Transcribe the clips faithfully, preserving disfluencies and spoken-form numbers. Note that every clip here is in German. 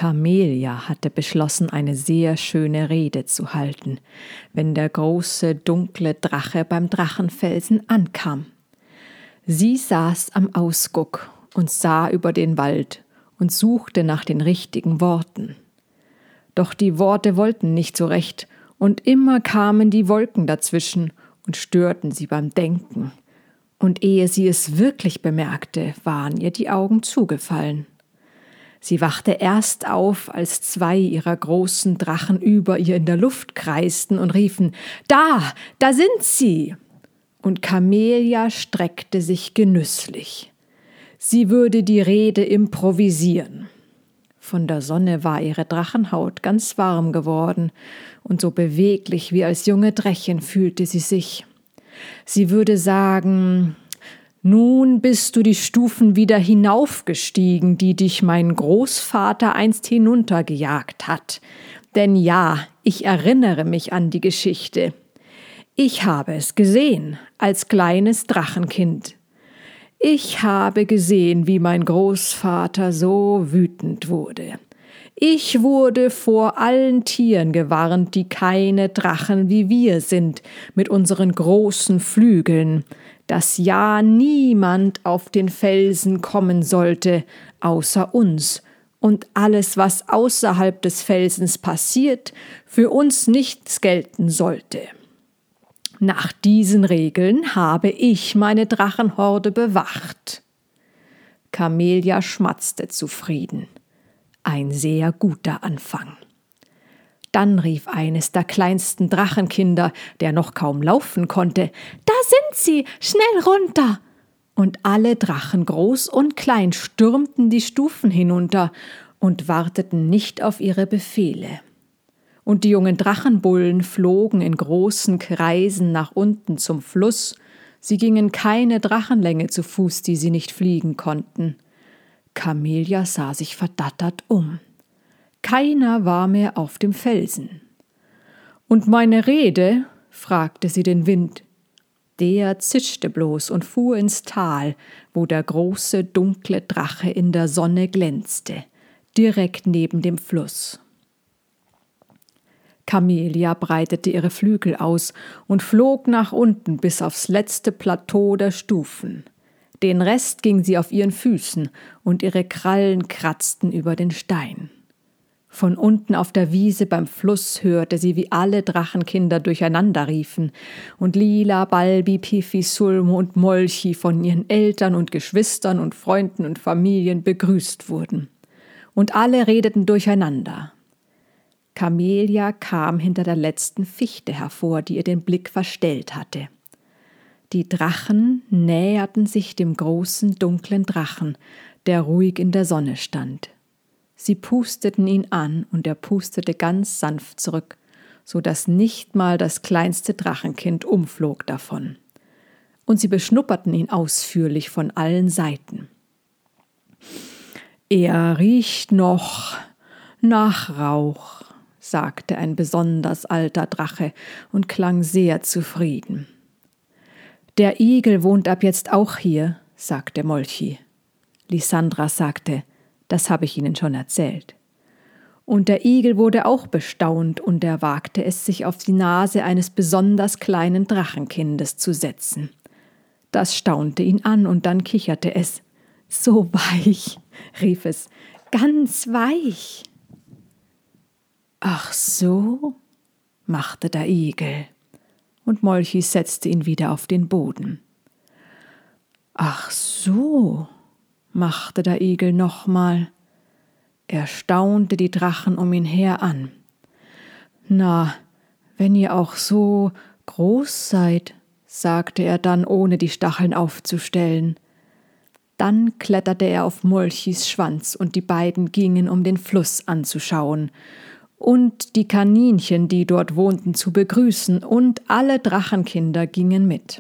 Kamelia hatte beschlossen, eine sehr schöne Rede zu halten, wenn der große, dunkle Drache beim Drachenfelsen ankam. Sie saß am Ausguck und sah über den Wald und suchte nach den richtigen Worten. Doch die Worte wollten nicht so recht, und immer kamen die Wolken dazwischen und störten sie beim Denken. Und ehe sie es wirklich bemerkte, waren ihr die Augen zugefallen. Sie wachte erst auf, als zwei ihrer großen Drachen über ihr in der Luft kreisten und riefen: »Da, da sind sie!« Und Kamelia streckte sich genüsslich. Sie würde die Rede improvisieren. Von der Sonne war ihre Drachenhaut ganz warm geworden, und so beweglich wie als junge Drechin fühlte sie sich. Sie würde sagen: »Nun bist du die Stufen wieder hinaufgestiegen, die dich mein Großvater einst hinuntergejagt hat. Denn ja, ich erinnere mich an die Geschichte. Ich habe es gesehen, als kleines Drachenkind. Ich habe gesehen, wie mein Großvater so wütend wurde. Ich wurde vor allen Tieren gewarnt, die keine Drachen wie wir sind, mit unseren großen Flügeln, dass ja niemand auf den Felsen kommen sollte, außer uns, und alles, was außerhalb des Felsens passiert, für uns nichts gelten sollte. Nach diesen Regeln habe ich meine Drachenhorde bewacht.« Kamelia schmatzte zufrieden. Ein sehr guter Anfang. Dann rief eines der kleinsten Drachenkinder, der noch kaum laufen konnte: »Da sind sie! Schnell runter!« Und alle Drachen, groß und klein, stürmten die Stufen hinunter und warteten nicht auf ihre Befehle. Und die jungen Drachenbullen flogen in großen Kreisen nach unten zum Fluss. Sie gingen keine Drachenlänge zu Fuß, die sie nicht fliegen konnten. Kamelia sah sich verdattert um. Keiner war mehr auf dem Felsen. »Und meine Rede?« fragte sie den Wind. Der zischte bloß und fuhr ins Tal, wo der große, dunkle Drache in der Sonne glänzte, direkt neben dem Fluss. Kamelia breitete ihre Flügel aus und flog nach unten bis aufs letzte Plateau der Stufen. Den Rest ging sie auf ihren Füßen, und ihre Krallen kratzten über den Stein. Von unten auf der Wiese beim Fluss hörte sie, wie alle Drachenkinder durcheinander riefen und Lila, Balbi, Pifi, Sulmo und Molchi von ihren Eltern und Geschwistern und Freunden und Familien begrüßt wurden. Und alle redeten durcheinander. Kamelia kam hinter der letzten Fichte hervor, die ihr den Blick verstellt hatte. Die Drachen näherten sich dem großen, dunklen Drachen, der ruhig in der Sonne stand. Sie pusteten ihn an, und er pustete ganz sanft zurück, so dass nicht mal das kleinste Drachenkind umflog davon. Und sie beschnupperten ihn ausführlich von allen Seiten. »Er riecht noch nach Rauch«, sagte ein besonders alter Drache und klang sehr zufrieden. »Der Igel wohnt ab jetzt auch hier«, sagte Molchi. Lysandra sagte: »Das habe ich Ihnen schon erzählt.« Und der Igel wurde auch bestaunt, und er wagte es, sich auf die Nase eines besonders kleinen Drachenkindes zu setzen. Das staunte ihn an, und dann kicherte es. »So weich«, rief es, »ganz weich.« »Ach so«, machte der Igel, und Molchi setzte ihn wieder auf den Boden. »Ach so«, machte der Igel nochmal. Er staunte die Drachen um ihn her an. »Na, wenn ihr auch so groß seid«, sagte er dann, ohne die Stacheln aufzustellen. Dann kletterte er auf Molchis Schwanz, und die beiden gingen, um den Fluss anzuschauen und die Kaninchen, die dort wohnten, zu begrüßen, und alle Drachenkinder gingen mit.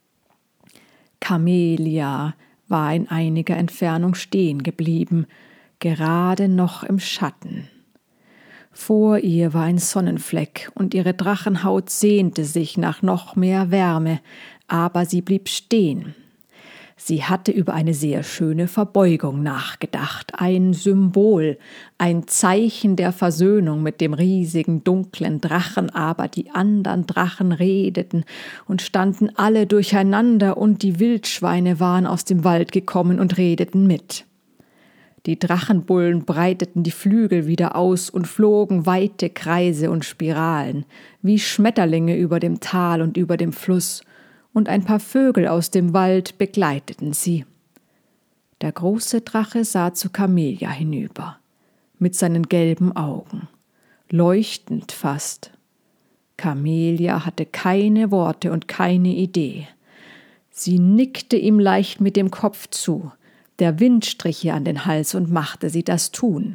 Kamelia war in einiger Entfernung stehen geblieben, gerade noch im Schatten. Vor ihr war ein Sonnenfleck, und ihre Drachenhaut sehnte sich nach noch mehr Wärme, aber sie blieb stehen. Sie hatte über eine sehr schöne Verbeugung nachgedacht, ein Symbol, ein Zeichen der Versöhnung mit dem riesigen, dunklen Drachen, aber die anderen Drachen redeten und standen alle durcheinander, und die Wildschweine waren aus dem Wald gekommen und redeten mit. Die Drachenbullen breiteten die Flügel wieder aus und flogen weite Kreise und Spiralen, wie Schmetterlinge über dem Tal und über dem Fluss, und ein paar Vögel aus dem Wald begleiteten sie. Der große Drache sah zu Camelia hinüber, mit seinen gelben Augen, leuchtend fast. Camelia hatte keine Worte und keine Idee. Sie nickte ihm leicht mit dem Kopf zu, der Wind strich ihr an den Hals und machte sie das tun.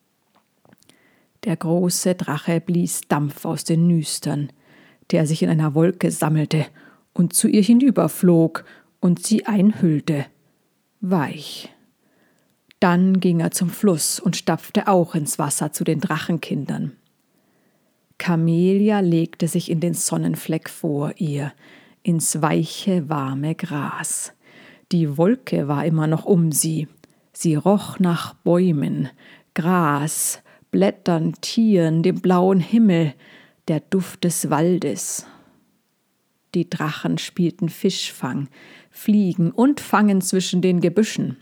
Der große Drache blies Dampf aus den Nüstern, der sich in einer Wolke sammelte und zu ihr hinüberflog und sie einhüllte, weich. Dann ging er zum Fluss und stapfte auch ins Wasser zu den Drachenkindern. Camelia legte sich in den Sonnenfleck vor ihr, ins weiche, warme Gras. Die Wolke war immer noch um sie. Sie roch nach Bäumen, Gras, Blättern, Tieren, dem blauen Himmel, der Duft des Waldes. Die Drachen spielten Fischfang, Fliegen und Fangen zwischen den Gebüschen.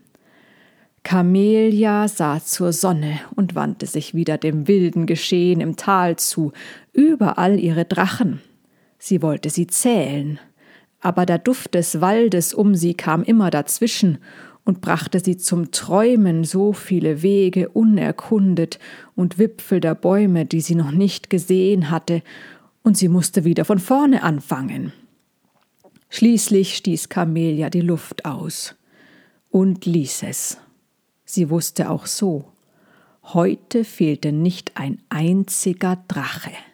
Camelia sah zur Sonne und wandte sich wieder dem wilden Geschehen im Tal zu, überall ihre Drachen. Sie wollte sie zählen, aber der Duft des Waldes um sie kam immer dazwischen und brachte sie zum Träumen, so viele Wege unerkundet und Wipfel der Bäume, die sie noch nicht gesehen hatte, und sie musste wieder von vorne anfangen. Schließlich stieß Camelia die Luft aus und ließ es. Sie wusste auch so, heute fehlte nicht ein einziger Drache.